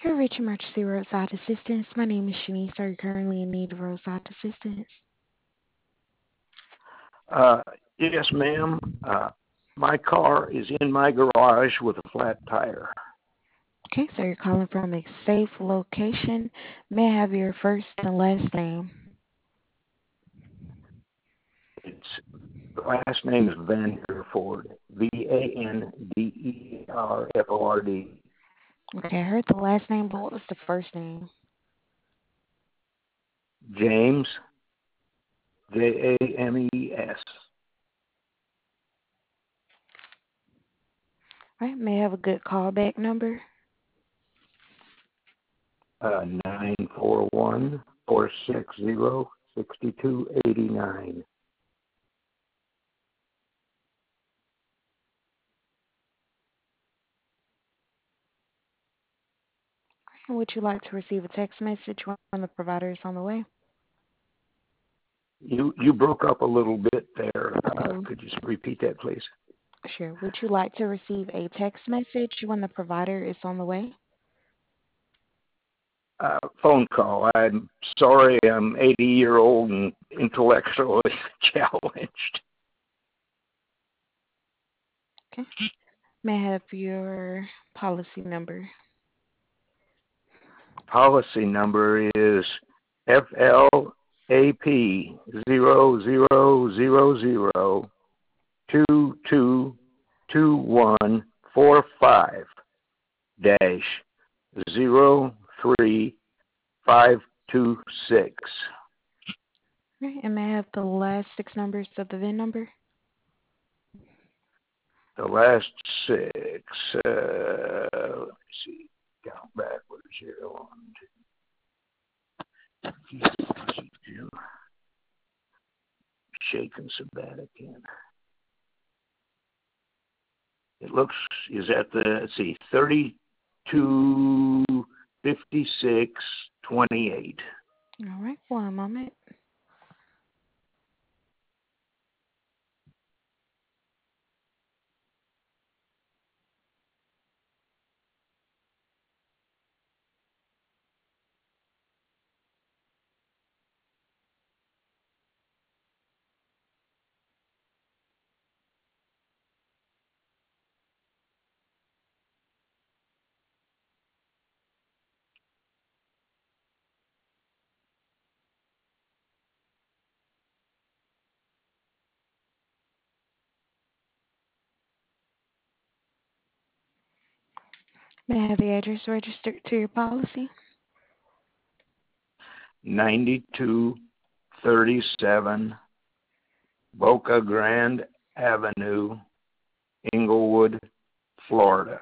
You've reached emergency roadside assistance. My name is Shanice. Are you currently in need of roadside assistance? Uh, yes, ma'am. My car is in my garage with a flat tire. Okay, so you're calling from a safe location. May I have your first and last name? It's the last name is Vanderford. Vanderford. Okay, I heard the last name, but what was the first name? James James. All right, may I have a good callback number? 941-460-6289. Would you like to receive a text message when the provider is on the way? You broke up a little bit there. Oh, Could you repeat that, please? sure. Would you like to receive a text message when the provider is on the way? Phone call. I'm sorry, I'm 80-year-old and intellectually challenged. Okay. May I have your policy number? Policy number is FLAP 0000222145 dash 03526. Right, and may I have the last six numbers of the VIN number? The last six, let me see, count backwards here. One, two, shaking so bad I can. It looks, is at the, let's see, 325628. All right, one moment. May I have the address registered to your policy? 9237 Boca Grande Avenue, Inglewood, Florida,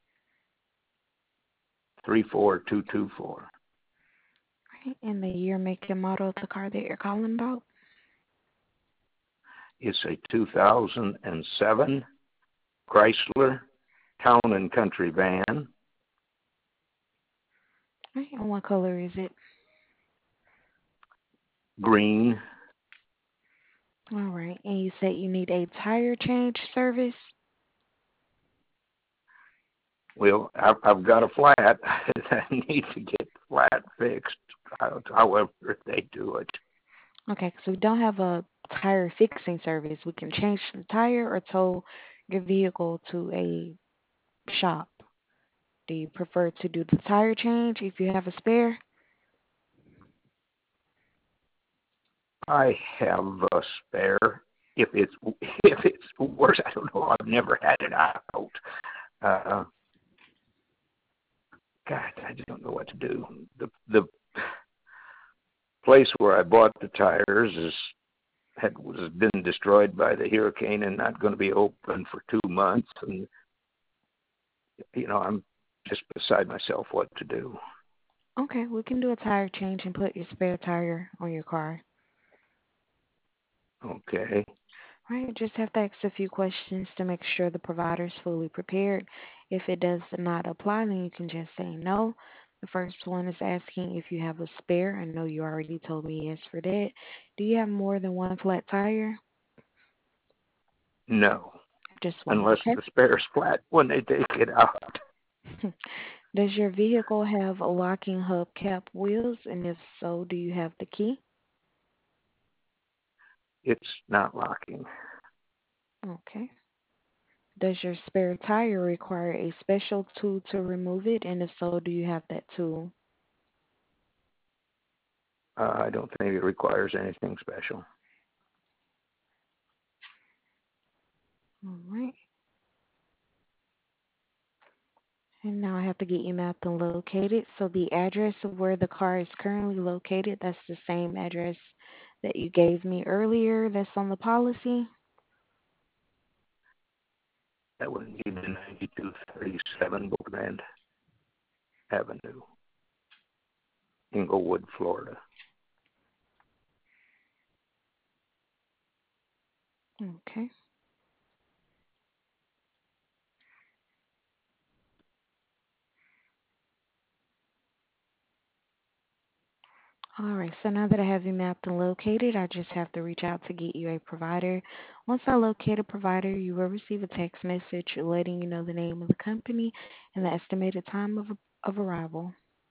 34224. Right, and the year, make, and model of the car that you're calling about? It's a 2007 Chrysler Town and Country van. Right, and what color is it? Green. All right, and you said you need a tire change service? Well, I've got a flat that I need to get flat fixed, however they do it. Okay, so we don't have a tire fixing service. We can change the tire or tow your vehicle to a shop. Do you prefer to do the tire change if you have a spare? I have a spare. If it's worse, I don't know. I've never had it out. Uh, God, I just don't know what to do. The place where I bought the tires was been destroyed by the hurricane and not going to be open for 2 months, and I'm just beside myself what to do. Okay, we can do a tire change and put your spare tire on your car. Okay. All right, just have to ask a few questions to make sure the provider is fully prepared. If it does not apply, then you can just say no. The first one is asking if you have a spare. I know you already told me yes for that. Do you have more than one flat tire? No, Just one, unless okay? the spare's flat when they take it out. Does your vehicle have a locking hubcap wheels? And if so, do you have the key? It's not locking. Okay. Does your spare tire require a special tool to remove it? And if so, do you have that tool? I don't think it requires anything special. All right. And now I have to get you mapped and located. So the address of where the car is currently located, that's the same address that you gave me earlier that's on the policy. That would be the 9237 Bookland Avenue, Inglewood, Florida. Okay. All right, so now that I have you mapped and located, I just have to reach out to get you a provider. Once I locate a provider, you will receive a text message letting you know the name of the company and the estimated time of arrival.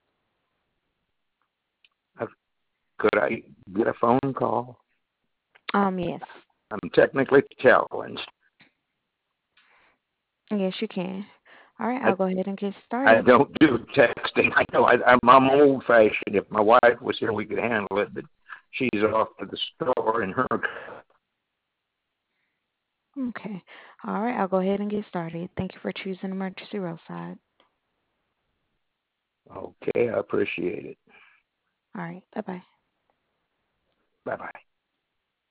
Uh, Could I get a phone call? Yes. I'm technically challenged. Yes, you can. All right, I I'll go ahead and get I started. don't do texting. I know I'm old fashioned. If my wife was here, we could handle it. But she's off to the store in her. Okay. All right, I'll go ahead and get started. Thank you for choosing Emergency Roadside. Okay, I appreciate it. All right, bye bye. Bye bye.